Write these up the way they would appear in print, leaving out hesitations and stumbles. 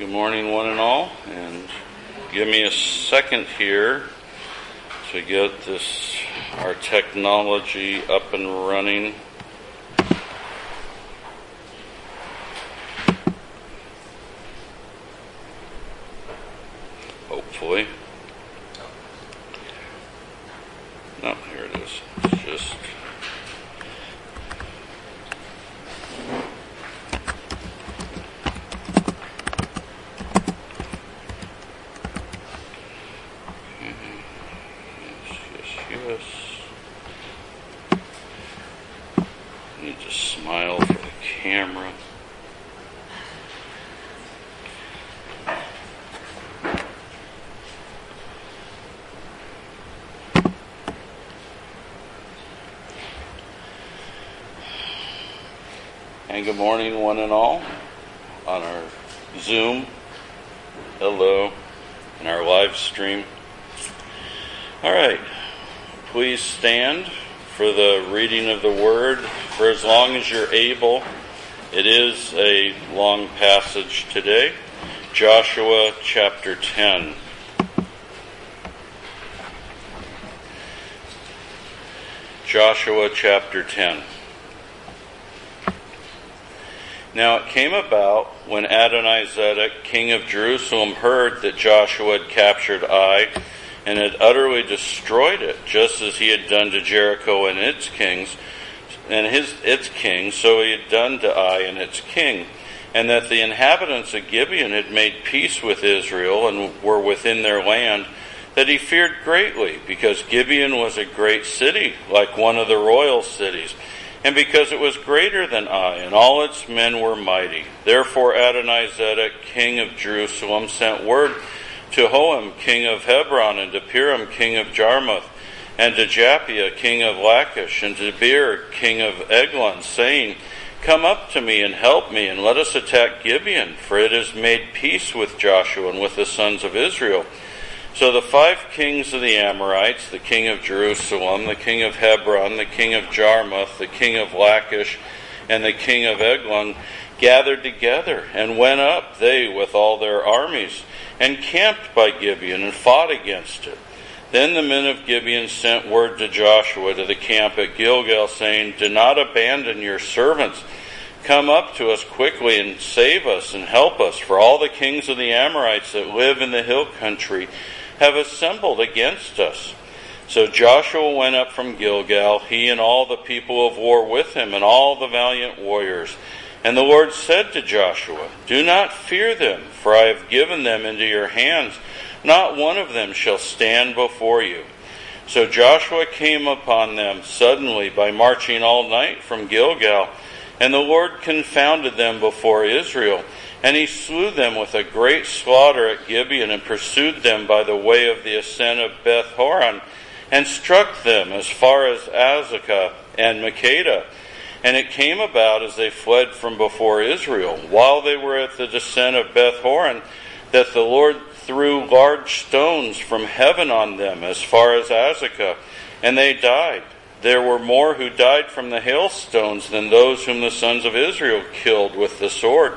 Good morning, one and all, and give me a second here to get our technology up and running. Hopefully. No, here it is. It's just... Yes. Need to smile for the camera. And good morning, one and all, on our Zoom. Hello, and our live stream. All right. Please stand for the reading of the Word for as long as you're able. It is a long passage today. Joshua chapter 10. Joshua chapter 10. Now it came about when Adonizedek, king of Jerusalem, heard that Joshua had captured Ai, and had utterly destroyed it, just as he had done to Jericho and its kings, so he had done to Ai and its king, and that the inhabitants of Gibeon had made peace with Israel and were within their land, that he feared greatly, because Gibeon was a great city, like one of the royal cities, and because it was greater than Ai, and all its men were mighty. Therefore Adonizedek, king of Jerusalem, sent word to Hoam, king of Hebron, and to Piram, king of Jarmuth, and to Japhia, king of Lachish, and to Beer, king of Eglon, saying, Come up to me and help me, and let us attack Gibeon, for it has made peace with Joshua and with the sons of Israel. So the 5 kings of the Amorites, the king of Jerusalem, the king of Hebron, the king of Jarmuth, the king of Lachish, and the king of Eglon, gathered together, and went up, they with all their armies, and camped by Gibeon, and fought against it. Then the men of Gibeon sent word to Joshua to the camp at Gilgal, saying, Do not abandon your servants. Come up to us quickly and save us and help us, for all the kings of the Amorites that live in the hill country have assembled against us. So Joshua went up from Gilgal, he and all the people of war with him, and all the valiant warriors. And the Lord said to Joshua, Do not fear them, for I have given them into your hands. Not one of them shall stand before you. So Joshua came upon them suddenly by marching all night from Gilgal, and the Lord confounded them before Israel. And he slew them with a great slaughter at Gibeon, and pursued them by the way of the ascent of Beth Horon, and struck them as far as Azekah and Makkedah. And it came about as they fled from before Israel, while they were at the descent of Beth Horon, that the Lord threw large stones from heaven on them as far as Azekah, and they died. There were more who died from the hailstones than those whom the sons of Israel killed with the sword.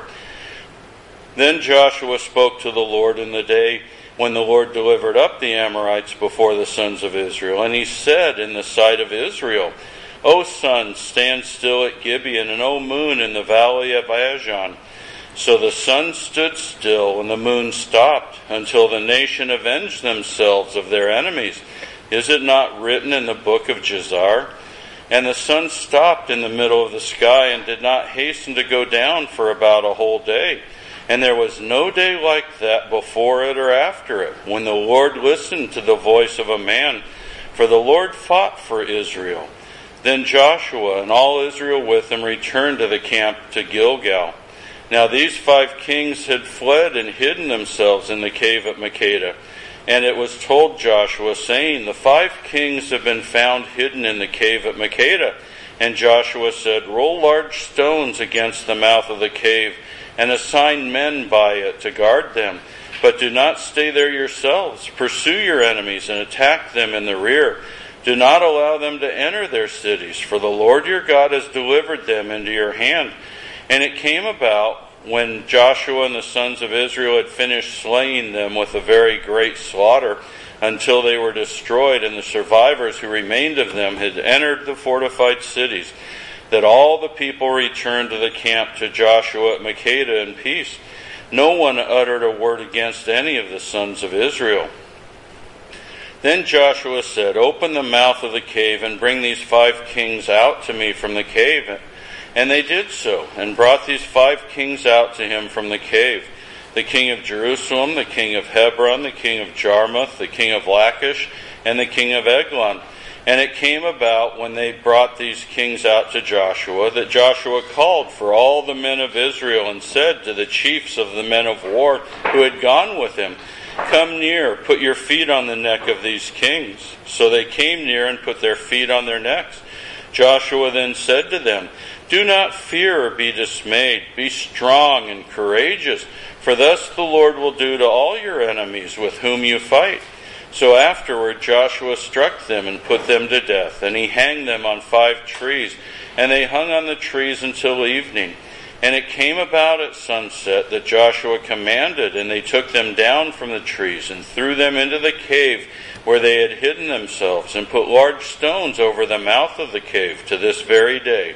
Then Joshua spoke to the Lord in the day when the Lord delivered up the Amorites before the sons of Israel, and he said in the sight of Israel, O sun, stand still at Gibeon, and O moon in the valley of Ajalon. So the sun stood still, and the moon stopped, until the nation avenged themselves of their enemies. Is it not written in the book of Jazar? And the sun stopped in the middle of the sky, and did not hasten to go down for about a whole day. And there was no day like that before it or after it, when the Lord listened to the voice of a man, for the Lord fought for Israel. Then Joshua and all Israel with him returned to the camp to Gilgal. Now these 5 kings had fled and hidden themselves in the cave at Makkedah. And it was told Joshua, saying, The 5 kings have been found hidden in the cave at Makkedah. And Joshua said, Roll large stones against the mouth of the cave, and assign men by it to guard them. But do not stay there yourselves. Pursue your enemies and attack them in the rear. Do not allow them to enter their cities, for the Lord your God has delivered them into your hand. And it came about when Joshua and the sons of Israel had finished slaying them with a very great slaughter until they were destroyed, and the survivors who remained of them had entered the fortified cities, that all the people returned to the camp to Joshua at Makkedah in peace. No one uttered a word against any of the sons of Israel. Then Joshua said, "Open the mouth of the cave and bring these 5 kings out to me from the cave." And they did so, and brought these 5 kings out to him from the cave: the king of Jerusalem, the king of Hebron, the king of Jarmuth, the king of Lachish, and the king of Eglon. And it came about, when they brought these kings out to Joshua, that Joshua called for all the men of Israel and said to the chiefs of the men of war who had gone with him, "Come near, put your feet on the neck of these kings." So they came near and put their feet on their necks. Joshua then said to them, "Do not fear or be dismayed. Be strong and courageous, for thus the Lord will do to all your enemies with whom you fight." So afterward Joshua struck them and put them to death, and he hanged them on 5 trees, and they hung on the trees until evening. And it came about at sunset that Joshua commanded, and they took them down from the trees and threw them into the cave where they had hidden themselves, and put large stones over the mouth of the cave to this very day.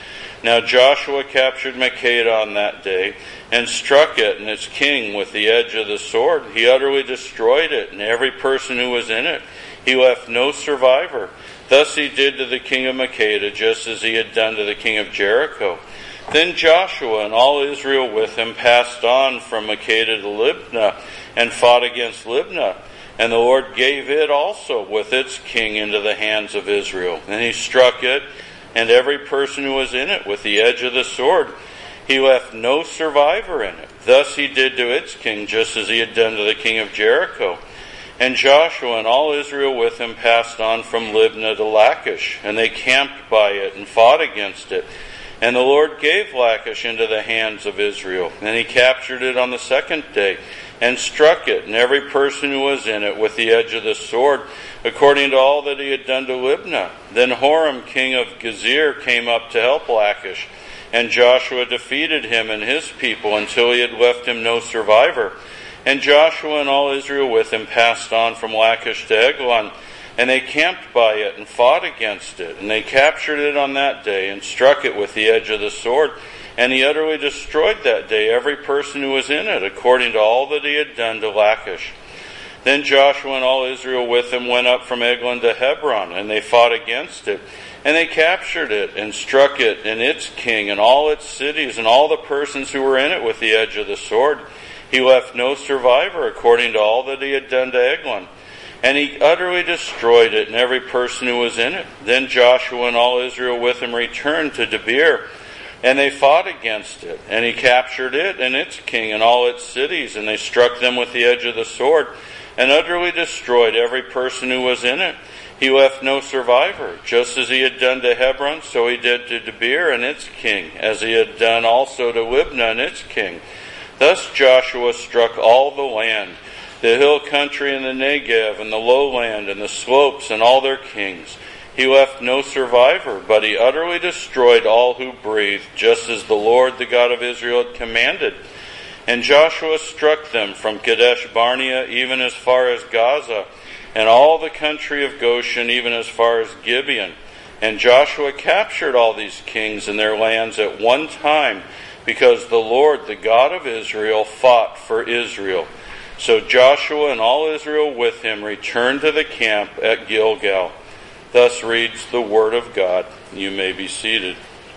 Now Joshua captured Makkedah on that day, and struck it and its king with the edge of the sword. He utterly destroyed it, and every person who was in it. He left no survivor. Thus he did to the king of Makkedah, just as he had done to the king of Jericho. Then Joshua and all Israel with him passed on from Makkedah to Libnah, and fought against Libnah. And the Lord gave it also with its king into the hands of Israel. And he struck it, and every person who was in it, with the edge of the sword. He left no survivor in it. Thus he did to its king, just as he had done to the king of Jericho. And Joshua and all Israel with him passed on from Libnah to Lachish, and they camped by it and fought against it. And the Lord gave Lachish into the hands of Israel. And he captured it on the 2nd day, and struck it, and every person who was in it, with the edge of the sword, according to all that he had done to Libnah. Then Horam, king of Gezer, came up to help Lachish, and Joshua defeated him and his people until he had left him no survivor. And Joshua and all Israel with him passed on from Lachish to Eglon, and they camped by it and fought against it. And they captured it on that day, and struck it with the edge of the sword. And he utterly destroyed that day every person who was in it, according to all that he had done to Lachish. Then Joshua and all Israel with him went up from Eglon to Hebron, and they fought against it. And they captured it, and struck it and its king, and all its cities, and all the persons who were in it with the edge of the sword. He left no survivor, according to all that he had done to Eglon. And he utterly destroyed it, and every person who was in it. Then Joshua and all Israel with him returned to Debir, and they fought against it. And he captured it and its king, and all its cities, and they struck them with the edge of the sword, and utterly destroyed every person who was in it. He left no survivor. Just as he had done to Hebron, so he did to Debir and its king, as he had done also to Libnah and its king. Thus Joshua struck all the land, the hill country and the Negev and the lowland and the slopes and all their kings. He left no survivor, but he utterly destroyed all who breathed, just as the Lord, the God of Israel, had commanded. And Joshua struck them from Kadesh Barnea even as far as Gaza, and all the country of Goshen even as far as Gibeon. And Joshua captured all these kings and their lands at one time, because the Lord, the God of Israel, fought for Israel. So Joshua and all Israel with him returned to the camp at Gilgal. Thus reads the word of God. You may be seated.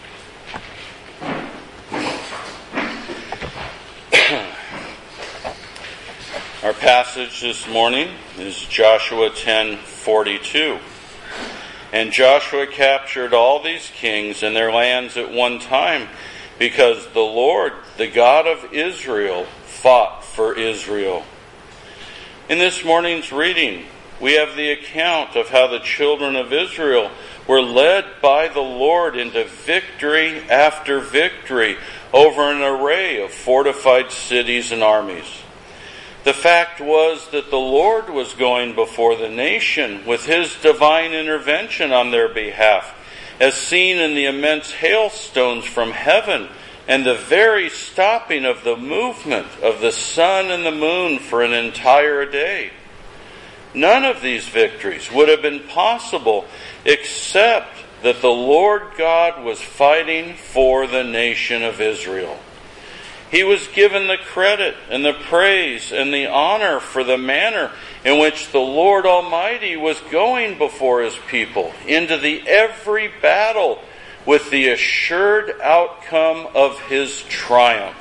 Our passage this morning is Joshua 10:42. And Joshua captured all these kings and their lands at one time, because the Lord, the God of Israel, fought for Israel. In this morning's reading, we have the account of how the children of Israel were led by the Lord into victory after victory over an array of fortified cities and armies. The fact was that the Lord was going before the nation with his divine intervention on their behalf, as seen in the immense hailstones from heaven and the very stopping of the movement of the sun and the moon for an entire day. None of these victories would have been possible except that the Lord God was fighting for the nation of Israel. He was given the credit and the praise and the honor for the manner in which the Lord Almighty was going before His people into the every battle with the assured outcome of His triumph.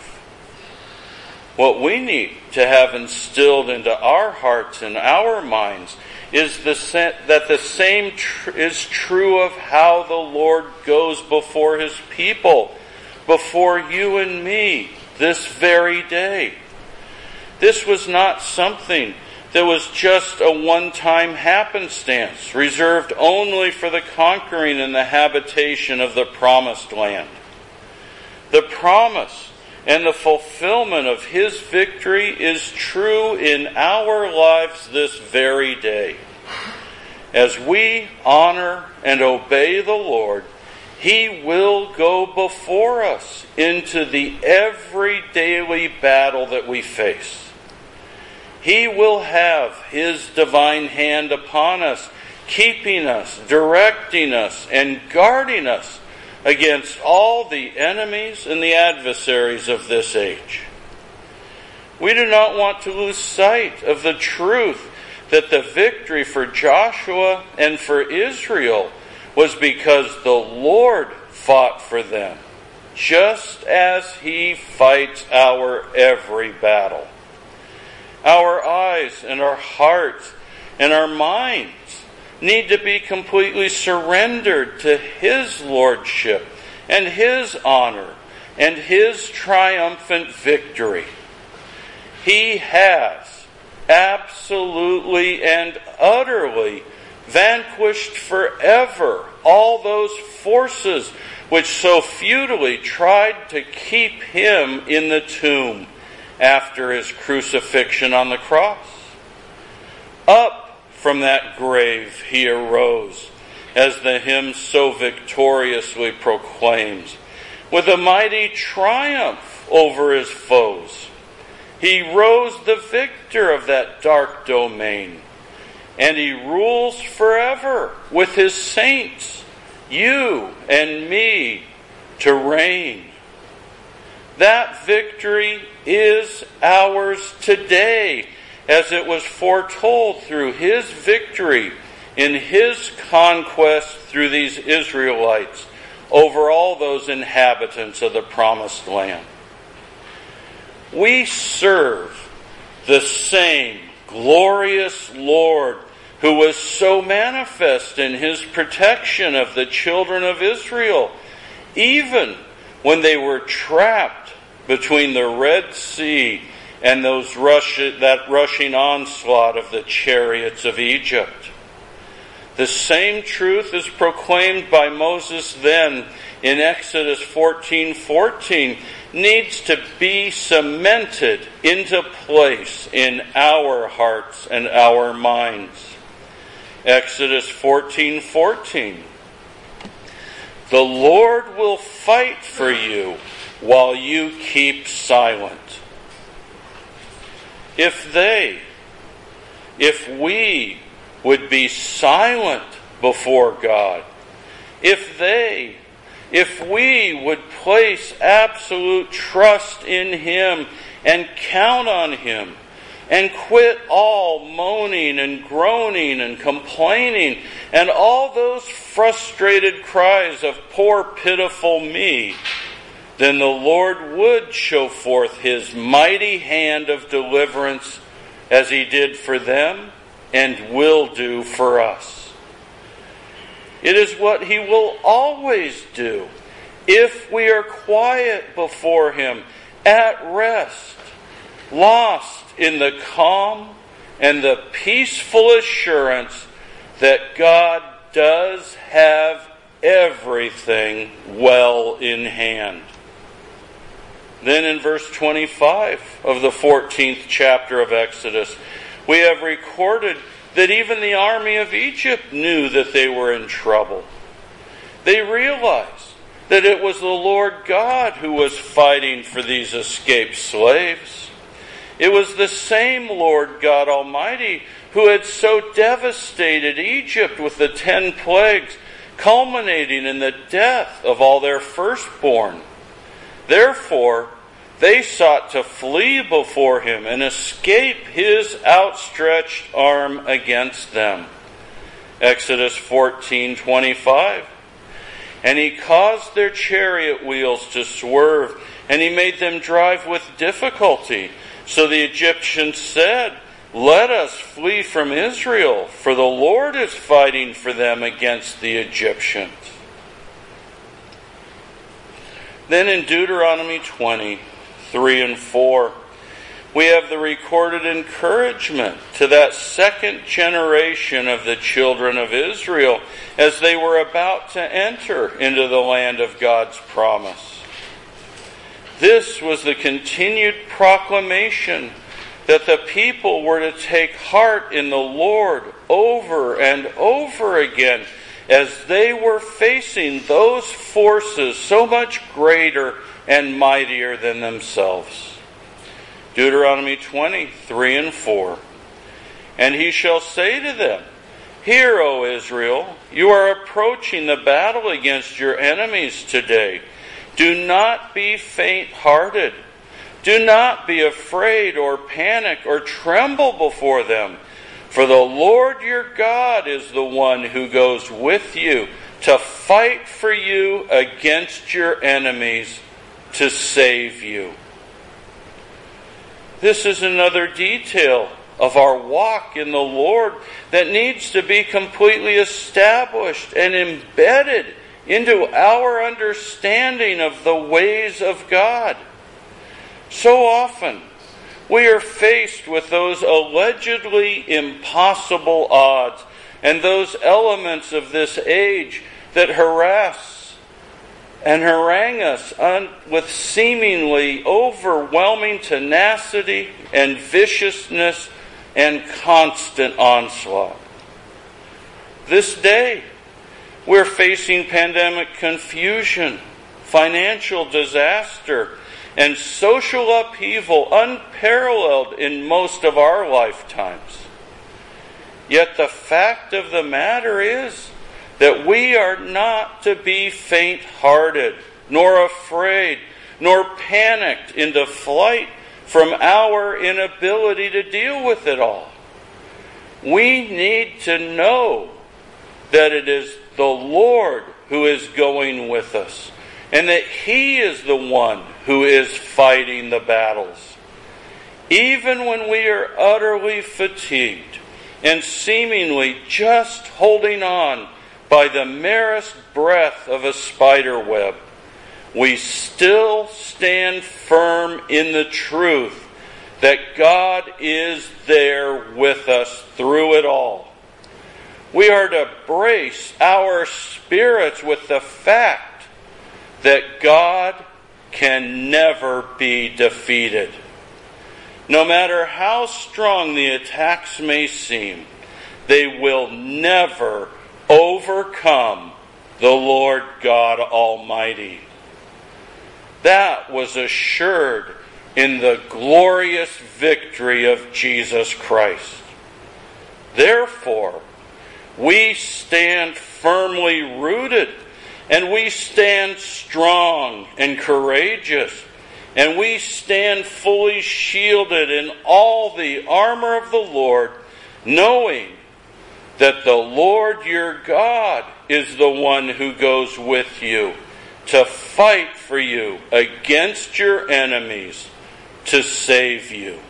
What we need to have instilled into our hearts and our minds is that the same is true of how the Lord goes before His people, before you and me, this very day. This was not something that was just a one-time happenstance, reserved only for the conquering and the habitation of the promised land. The promise and the fulfillment of His victory is true in our lives this very day. As we honor and obey the Lord, He will go before us into the every daily battle that we face. He will have His divine hand upon us, keeping us, directing us, and guarding us against all the enemies and the adversaries of this age. We do not want to lose sight of the truth that the victory for Joshua and for Israel was because the Lord fought for them, just as He fights our every battle. Our eyes and our hearts and our minds need to be completely surrendered to His lordship and His honor and His triumphant victory. He has absolutely and utterly vanquished forever all those forces which so futilely tried to keep Him in the tomb after His crucifixion on the cross. Up from that grave He arose, as the hymn so victoriously proclaims, with a mighty triumph over His foes. He rose the victor of that dark domain, and He rules forever with His saints, you and me, to reign. That victory is ours today, as it was foretold through His victory in His conquest through these Israelites over all those inhabitants of the promised land. We serve the same glorious Lord who was so manifest in His protection of the children of Israel, even when they were trapped between the Red Sea and that rushing onslaught of the chariots of Egypt. The same truth is proclaimed by Moses then in Exodus 14:14, needs to be cemented into place in our hearts and our minds. Exodus 14:14. The Lord will fight for you while you keep silent. If we would be silent before God, if we would place absolute trust in Him and count on Him, and quit all moaning and groaning and complaining and all those frustrated cries of poor pitiful me, then the Lord would show forth His mighty hand of deliverance as He did for them and will do for us. It is what He will always do if we are quiet before Him, at rest, lost in the calm and the peaceful assurance that God does have everything well in hand. Then in verse 25 of the 14th chapter of Exodus, we have recorded that even the army of Egypt knew that they were in trouble. They realized that it was the Lord God who was fighting for these escaped slaves. It was the same Lord God Almighty who had so devastated Egypt with the 10 plagues, culminating in the death of all their firstborn. Therefore, they sought to flee before him and escape his outstretched arm against them. Exodus 14:25. And he caused their chariot wheels to swerve, and he made them drive with difficulty. So the Egyptians said, "Let us flee from Israel, for the Lord is fighting for them against the Egyptians." Then in Deuteronomy 20:3 and 4, we have the recorded encouragement to that second generation of the children of Israel as they were about to enter into the land of God's promise. This was the continued proclamation that the people were to take heart in the Lord over and over again as they were facing those forces so much greater and mightier than themselves. Deuteronomy 20:3 and 4. And he shall say to them, "Hear, O Israel, you are approaching the battle against your enemies today. Do not be faint-hearted. Do not be afraid or panic or tremble before them. For the Lord your God is the one who goes with you to fight for you against your enemies, to save you." This is another detail of our walk in the Lord that needs to be completely established and embedded into our understanding of the ways of God. So often, we are faced with those allegedly impossible odds and those elements of this age that harass and harangue us with seemingly overwhelming tenacity and viciousness and constant onslaught. This day, we're facing pandemic confusion, financial disaster, and social upheaval unparalleled in most of our lifetimes. Yet the fact of the matter is that we are not to be faint-hearted, nor afraid, nor panicked into flight from our inability to deal with it all. We need to know that it is the Lord who is going with us, and that He is the one who is fighting the battles. Even when we are utterly fatigued and seemingly just holding on by the merest breath of a spider web, we still stand firm in the truth that God is there with us through it all. We are to brace our spirits with the fact that God can never be defeated. No matter how strong the attacks may seem, they will never overcome the Lord God Almighty. That was assured in the glorious victory of Jesus Christ. Therefore, we stand firmly rooted, and we stand strong and courageous, and we stand fully shielded in all the armor of the Lord, knowing that the Lord your God is the one who goes with you to fight for you against your enemies, to save you.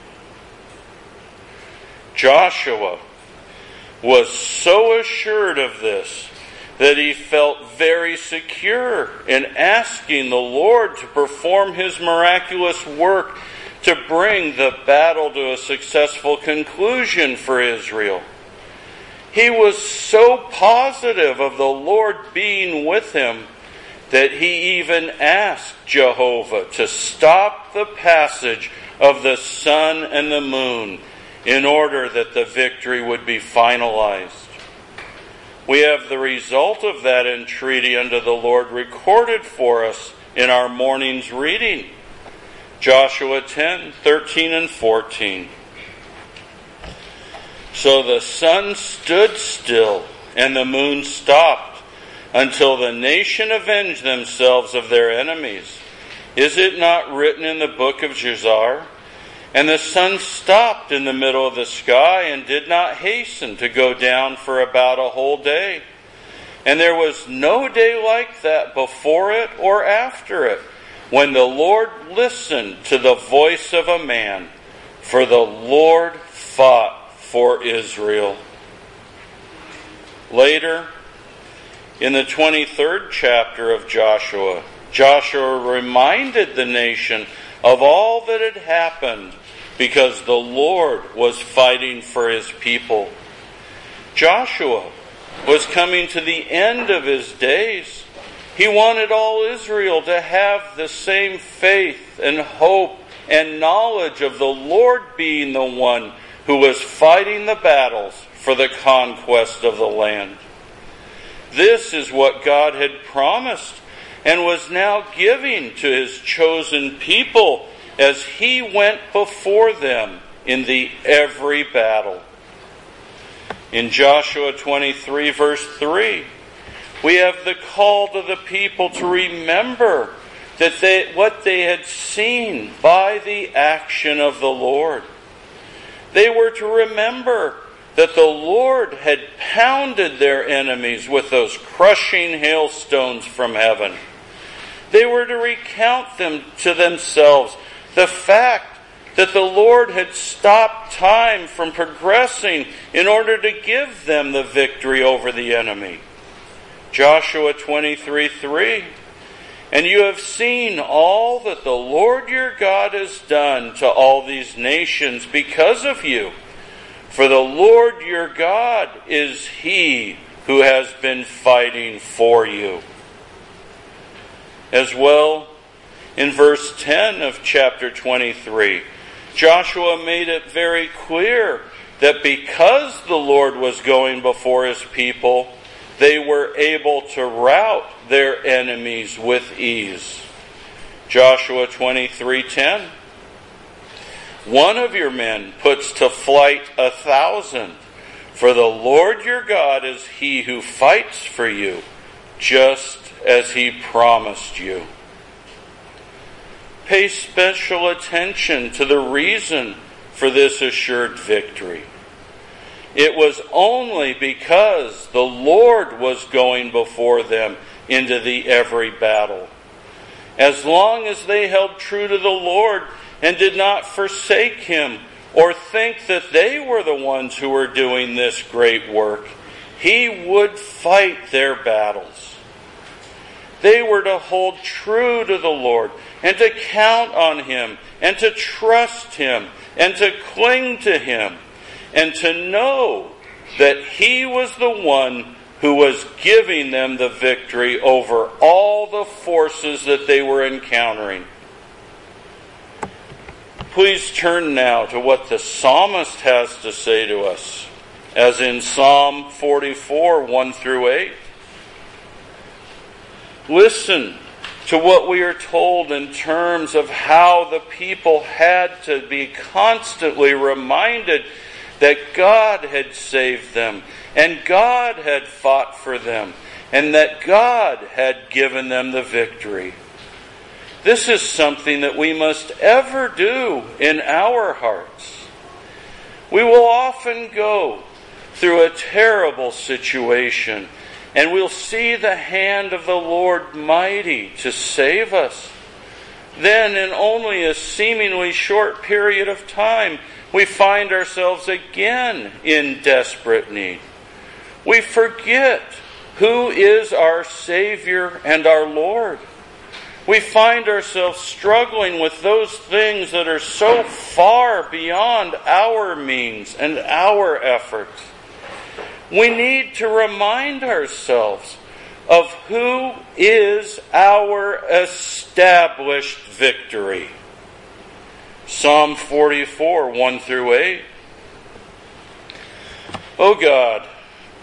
Joshua was so assured of this that he felt very secure in asking the Lord to perform His miraculous work to bring the battle to a successful conclusion for Israel. He was so positive of the Lord being with him that he even asked Jehovah to stop the passage of the sun and the moon in order that the victory would be finalized. We have the result of that entreaty unto the Lord recorded for us in our morning's reading. Joshua 10:13 and 14. So the sun stood still, and the moon stopped, until the nation avenged themselves of their enemies. Is it not written in the book of Jezar? And the sun stopped in the middle of the sky, and did not hasten to go down for about a whole day. And there was no day like that before it or after it, when the Lord listened to the voice of a man, for the Lord fought for Israel. Later, in the 23rd chapter of Joshua, Joshua reminded the nation of all that had happened because the Lord was fighting for his people. Joshua was coming to the end of his days. He wanted all Israel to have the same faith and hope and knowledge of the Lord being the one who was fighting the battles for the conquest of the land. This is what God had promised and was now giving to his chosen people as he went before them in the every battle. In Joshua 23 verse 3, we have the call to the people to remember that what they had seen by the action of the Lord. They were to remember that the Lord had pounded their enemies with those crushing hailstones from heaven. They were to recount them to themselves the fact that the Lord had stopped time from progressing in order to give them the victory over the enemy. Joshua 23:3. And you have seen all that the Lord your God has done to all these nations because of you. For the Lord your God is He who has been fighting for you. As well, in verse 10 of chapter 23, Joshua made it very clear that because the Lord was going before His people, they were able to rout their enemies with ease. Joshua 23:10. One of your men puts to flight 1,000, for the Lord your God is He who fights for you, just as He promised you. Pay special attention to the reason for this assured victory. It was only because the Lord was going before them into the every battle. As long as they held true to the Lord and did not forsake Him or think that they were the ones who were doing this great work, He would fight their battles. They were to hold true to the Lord and to count on Him and to trust Him and to cling to Him and to know that He was the one who was giving them the victory over all the forces that they were encountering. Please turn now to what the psalmist has to say to us, as in Psalm 44, 1 through 8. Listen to what we are told in terms of how the people had to be constantly reminded that God had saved them, and God had fought for them, and that God had given them the victory. This is something that we must ever do in our hearts. We will often go through a terrible situation, and we'll see the hand of the Lord mighty to save us. Then, in only a seemingly short period of time, we find ourselves again in desperate need. We forget who is our Savior and our Lord. We find ourselves struggling with those things that are so far beyond our means and our efforts. We need to remind ourselves of who is our established victory. Psalm 44, 1 through 8. O God,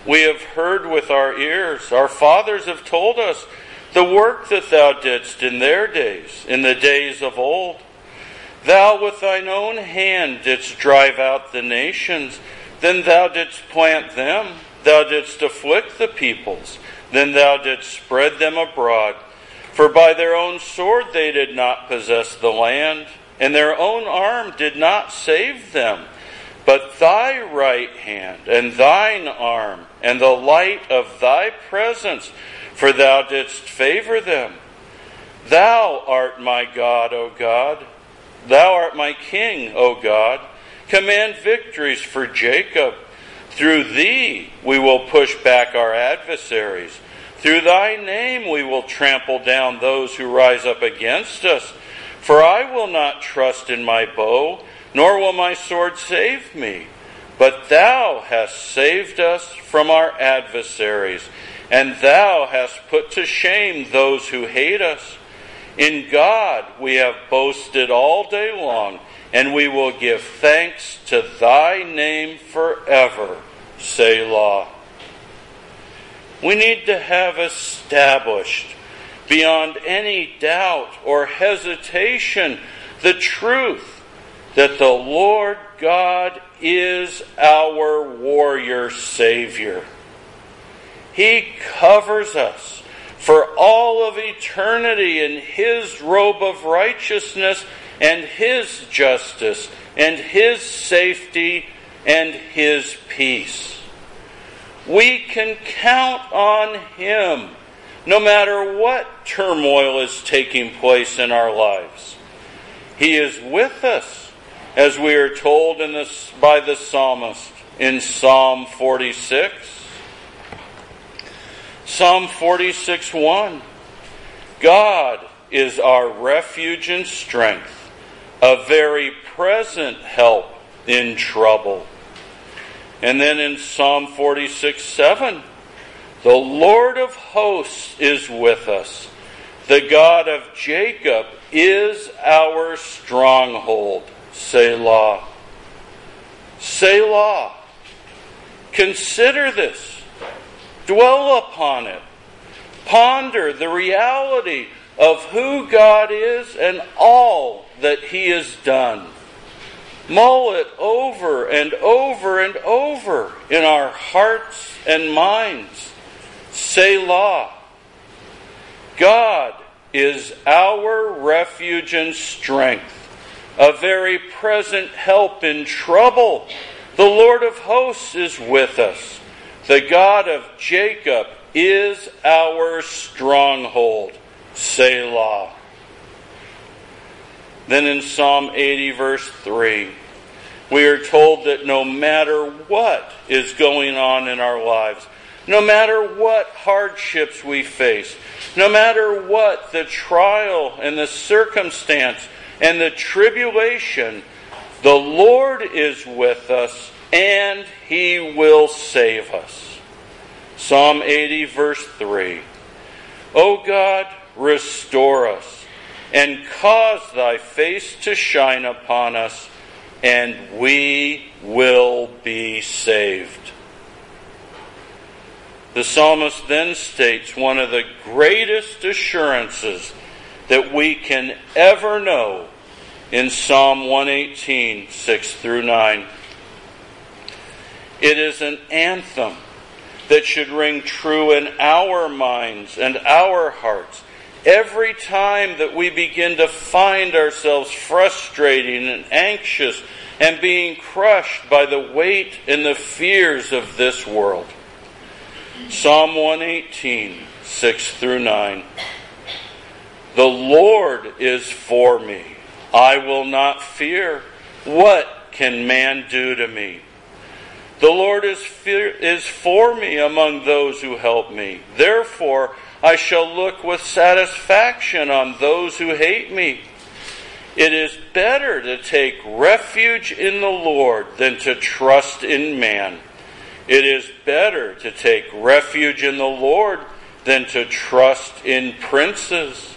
We have heard with our ears. Our fathers have told us the work that thou didst in their days, in the days of old. Thou with thine own hand didst drive out the nations, then thou didst plant them. Thou didst afflict the peoples, then thou didst spread them abroad. For by their own sword they did not possess the land, and their own arm did not save them. But thy right hand, and thine arm, and the light of thy presence, for thou didst favor them. Thou art my God, O God. Thou art my King, O God. Command victories for Jacob. Through thee we will push back our adversaries. Through thy name we will trample down those who rise up against us. For I will not trust in my bow, nor will my sword save me. But thou hast saved us from our adversaries, and thou hast put to shame those who hate us. In God we have boasted all day long, and we will give thanks to thy name forever. Selah. We need to have established, beyond any doubt or hesitation, the truth that the Lord God is our warrior Savior. He covers us for all of eternity in His robe of righteousness and His justice and His safety and His peace. We can count on Him no matter what turmoil is taking place in our lives. He is with us, as we are told by the psalmist in Psalm 46. Psalm 46:1. God is our refuge and strength, a very present help in trouble. And then in Psalm 46:7, the Lord of hosts is with us. The God of Jacob is our stronghold. Selah. Selah. Consider this. Dwell upon it. Ponder the reality of who God is and all that He has done. Mull it over and over and over in our hearts and minds. Selah. God is our refuge and strength, a very present help in trouble. The Lord of hosts is with us. The God of Jacob is our stronghold. Selah. Then in Psalm 80 verse 3, we are told that no matter what is going on in our lives, no matter what hardships we face, no matter what the trial and the circumstance and the tribulation, the Lord is with us and He will save us. Psalm 80 verse 3. O God, restore us and cause thy face to shine upon us, and we will be saved. The psalmist then states one of the greatest assurances that we can ever know in Psalm 118, 6 through 9. It is an anthem that should ring true in our minds and our hearts every time that we begin to find ourselves frustrated and anxious and being crushed by the weight and the fears of this world. Psalm 118, 6 through 9. The Lord is for me. I will not fear. What can man do to me? The Lord is for me among those who help me. Therefore, I shall look with satisfaction on those who hate me. It is better to take refuge in the Lord than to trust in man. It is better to take refuge in the Lord than to trust in princes.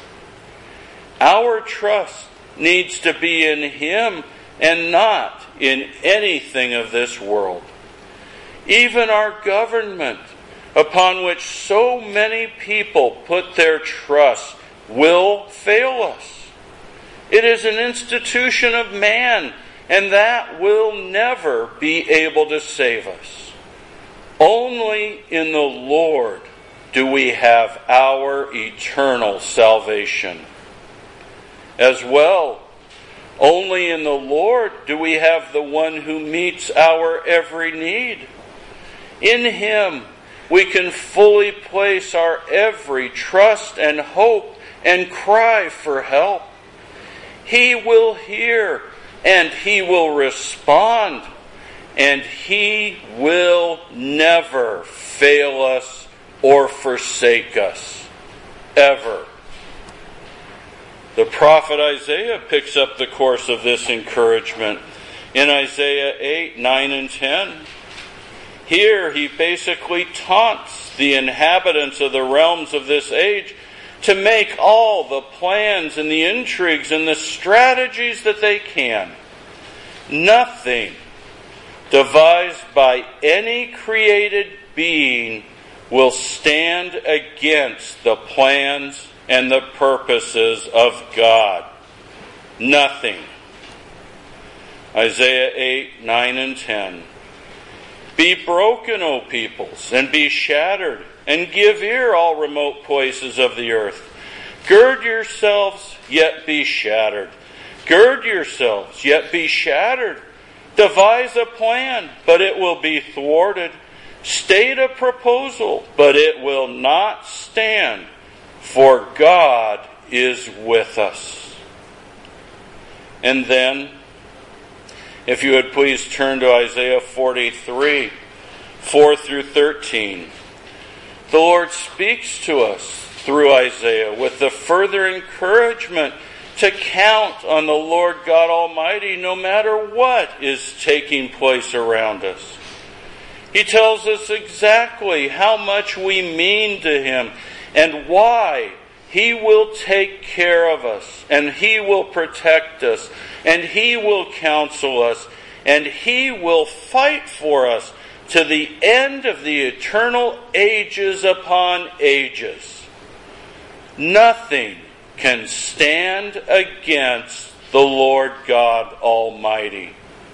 Our trust needs to be in Him and not in anything of this world. even our government, upon which so many people put their trust, will fail us. It is an institution of man, and that will never be able to save us. Only in the Lord do we have our eternal salvation. As well, only in the Lord do we have the one who meets our every need. In Him we can fully place our every trust and hope and cry for help. He will hear and He will respond, and He will never fail us or forsake us, ever. The prophet Isaiah picks up the course of this encouragement in Isaiah 8, 9, and 10. Here he basically taunts the inhabitants of the realms of this age to make all the plans and the intrigues and the strategies that they can. Nothing devised by any created being will stand against the plans and the purposes of God. Nothing. Isaiah 8, 9, and 10. Be broken, O peoples, and be shattered, and give ear, all remote places of the earth. Gird yourselves, yet be shattered. Gird yourselves, yet be shattered. Devise a plan, but it will be thwarted. State a proposal, but it will not stand, for God is with us. And then, if you would please turn to Isaiah 43, 4 through 13. The Lord speaks to us through Isaiah with the further encouragement to count on the Lord God Almighty no matter what is taking place around us. He tells us exactly how much we mean to Him and why He will take care of us, and He will protect us, and He will counsel us, and He will fight for us to the end of the eternal ages upon ages. Nothing can stand against the Lord God Almighty.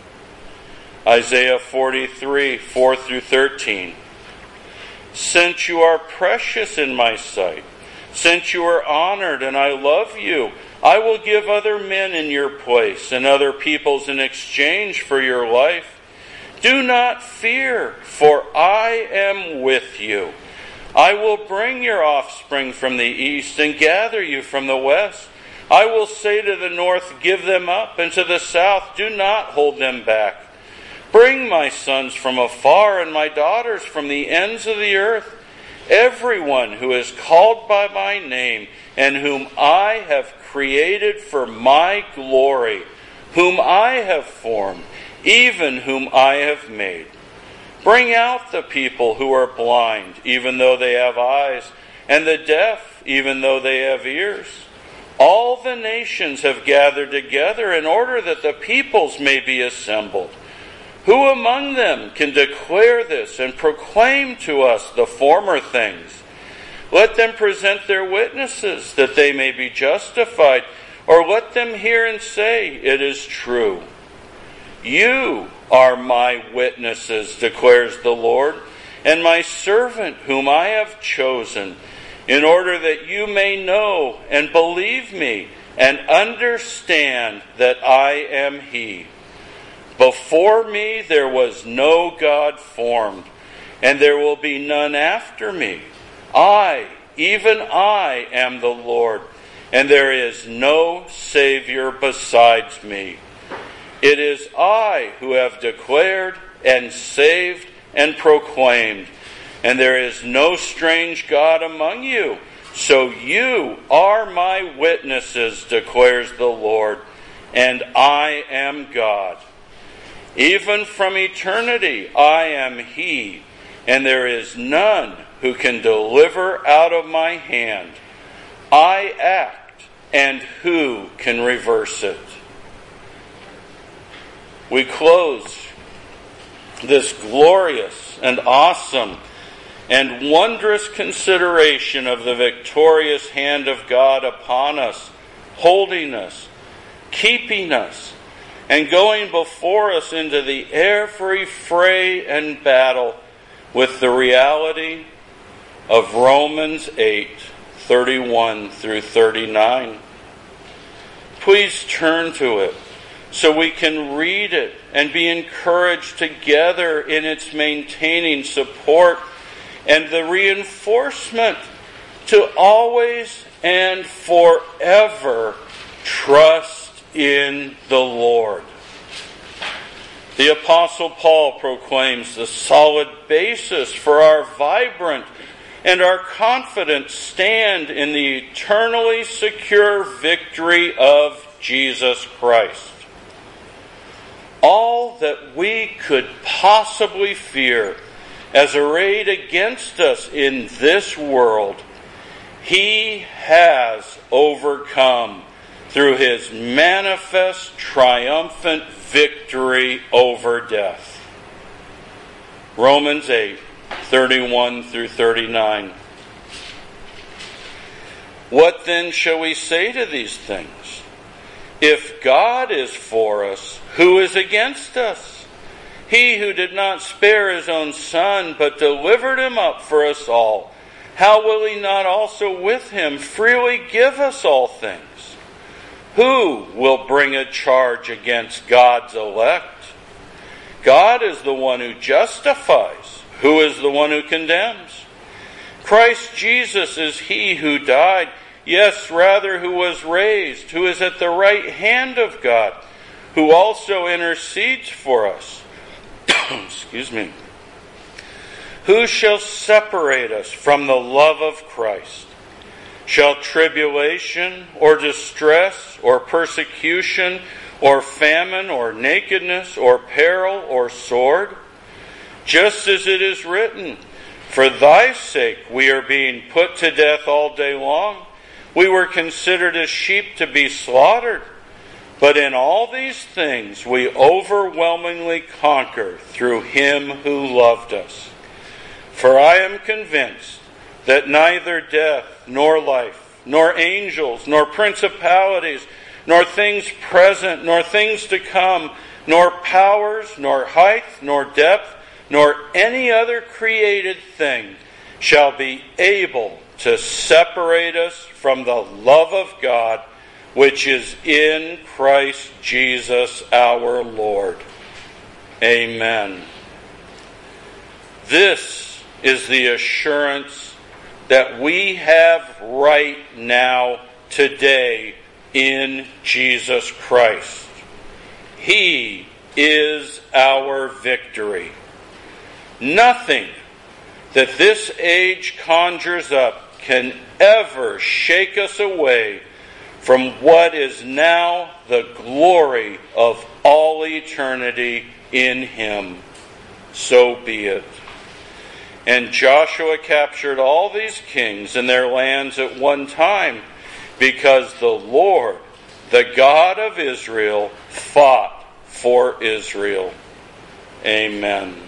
Isaiah 43, 4 through 13. Since you are precious in my sight, since you are honored and I love you, I will give other men in your place and other peoples in exchange for your life. Do not fear, for I am with you. I will bring your offspring from the east and gather you from the west. I will say to the north, give them up, and to the south, do not hold them back. Bring my sons from afar and my daughters from the ends of the earth. Everyone who is called by my name and whom I have created for my glory, whom I have formed, even whom I have made. Bring out the people who are blind, even though they have eyes, and the deaf, even though they have ears. All the nations have gathered together in order that the peoples may be assembled. Who among them can declare this and proclaim to us the former things? Let them present their witnesses, that they may be justified, or let them hear and say, it is true. You are my witnesses, declares the Lord, and my servant whom I have chosen, in order that you may know and believe me and understand that I am He. Before me there was no God formed, and there will be none after me. I, even I, am the Lord, and there is no Savior besides me. It is I who have declared and saved and proclaimed, and there is no strange God among you. So you are my witnesses, declares the Lord, and I am God. Even from eternity I am He, and there is none who can deliver out of my hand. I act, and who can reverse it? We close this glorious and awesome and wondrous consideration of the victorious hand of God upon us, holding us, keeping us, and going before us into the every fray and battle with the reality of Romans 8:31 through 39. Please turn to it so we can read it and be encouraged together in its maintaining support and the reinforcement to always and forever trust in the Lord. The Apostle Paul proclaims the solid basis for our vibrant and our confident stand in the eternally secure victory of Jesus Christ. All that we could possibly fear as arrayed against us in this world, He has overcome through His manifest triumphant victory over death. Romans 8:31 through 39. What then shall we say to these things? If God is for us, who is against us? He who did not spare His own Son, but delivered Him up for us all, how will He not also with Him freely give us all things? Who will bring a charge against God's elect? God is the one who justifies. Who is the one who condemns? Christ Jesus is He who died, yes, rather who was raised, who is at the right hand of God, who also intercedes for us. Excuse me. Who shall separate us from the love of Christ? Shall tribulation, or distress, or persecution, or famine, or nakedness, or peril, or sword? Just as it is written, for thy sake we are being put to death all day long. We were considered as sheep to be slaughtered. But in all these things we overwhelmingly conquer through Him who loved us. For I am convinced that neither death, nor life, nor angels, nor principalities, nor things present, nor things to come, nor powers, nor height, nor depth, nor any other created thing shall be able to separate us from the love of God, which is in Christ Jesus our Lord. Amen. This is the assurance that we have right now, today, in Jesus Christ. He is our victory. Nothing that this age conjures up can ever shake us away from what is now the glory of all eternity in Him. So be it. And Joshua captured all these kings and their lands at one time, because the Lord, the God of Israel, fought for Israel. Amen.